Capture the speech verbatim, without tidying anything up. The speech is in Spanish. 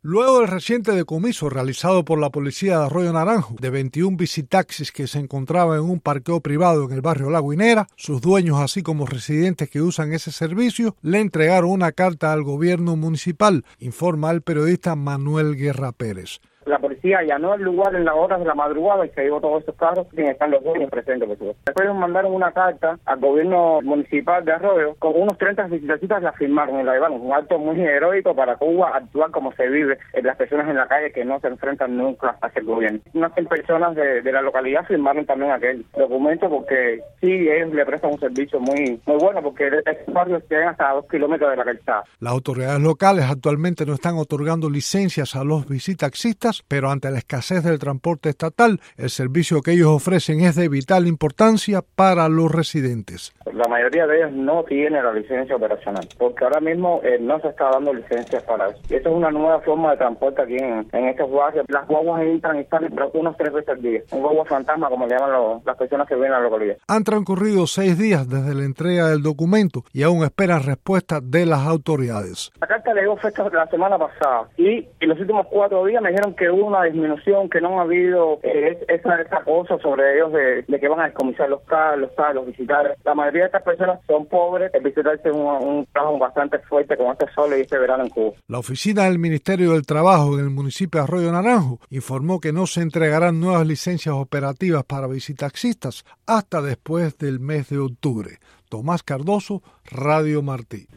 Luego del reciente decomiso realizado por la policía de Arroyo Naranjo de veintiún bicitaxis que se encontraban en un parqueo privado en el barrio La Guinera, sus dueños, así como residentes que usan ese servicio, le entregaron una carta al gobierno municipal, informa el periodista Manuel Guerra Pérez. La policía allanó el lugar en las horas de la madrugada y se llevó todos esos carros sin estar los dueños presentes. Después nos mandaron una carta al gobierno municipal de Arroyo con unos treinta bicicletistas, la firmaron y la llevaron. Un acto muy heroico para Cuba, actuar como se vive en las personas en la calle que no se enfrentan nunca hacia el gobierno. Unas cien personas de, de la localidad firmaron también aquel documento porque sí, ellos le prestan un servicio muy muy bueno porque estos barrios llegan hasta dos kilómetros de la calzada. Las autoridades locales actualmente no están otorgando licencias a los bicitaxistas, pero ante la escasez del transporte estatal, el servicio que ellos ofrecen es de vital importancia para los residentes. La mayoría de ellos no tiene la licencia operacional, porque ahora mismo eh, no se está dando licencias para eso. Esta es una nueva forma de transporte aquí en, en estos barrios. Las guaguas entran y salen pero unos tres veces al día. Un guagua fantasma, como le llaman los, las personas que viven a la localidad. Han transcurrido seis días desde la entrega del documento y aún esperan respuesta de las autoridades. La carta llegó fecha la semana pasada y en los últimos cuatro días me dijeron que hubo una disminución, que no ha habido eh, esa, esa cosa sobre ellos de, de que van a descomisar los carros, los carros, visitar. La mayoría de estas personas son pobres. El visitarse es un, un trabajo bastante fuerte con este sol y este verano en Cuba. La oficina del Ministerio del Trabajo en el municipio de Arroyo Naranjo informó que no se entregarán nuevas licencias operativas para bicitaxistas hasta después del mes de octubre. Tomás Cardoso, Radio Martí.